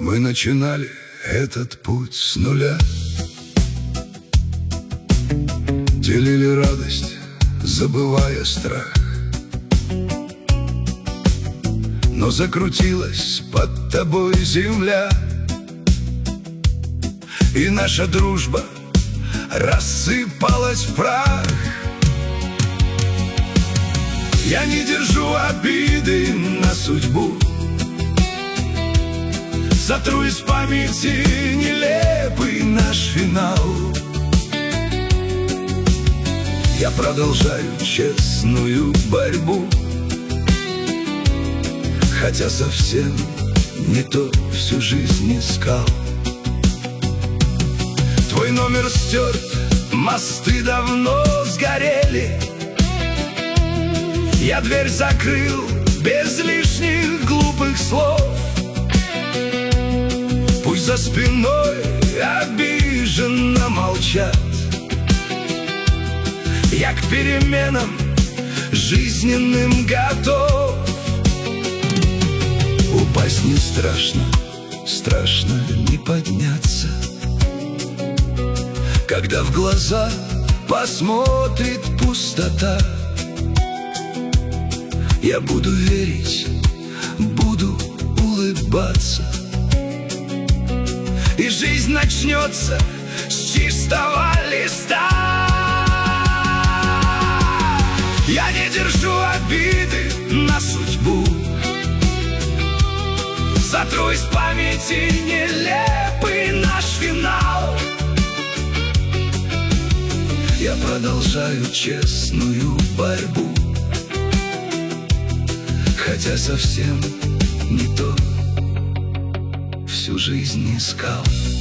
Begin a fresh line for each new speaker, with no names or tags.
Мы начинали этот путь с нуля, делили радость, забывая страх. Но закрутилась под тобой земля, и наша дружба рассыпалась в прах. Я не держу обиды на судьбу, сотру из памяти нелепый наш финал. Я продолжаю честную борьбу, хотя совсем не то всю жизнь искал. Твой номер стерт, мосты давно сгорели. Я дверь закрыл без лишних глупых слов. Пусть за спиной обиженно молчат, я к переменам жизненным готов. Упасть не страшно, страшно не подняться, когда в глаза посмотрит пустота. Я буду верить, буду улыбаться, и жизнь начнется с чистого листа. Я не держу обиды на судьбу, сотру из памяти нелепый наш финал. Я продолжаю честную борьбу, хотя совсем не то всю жизнь искал.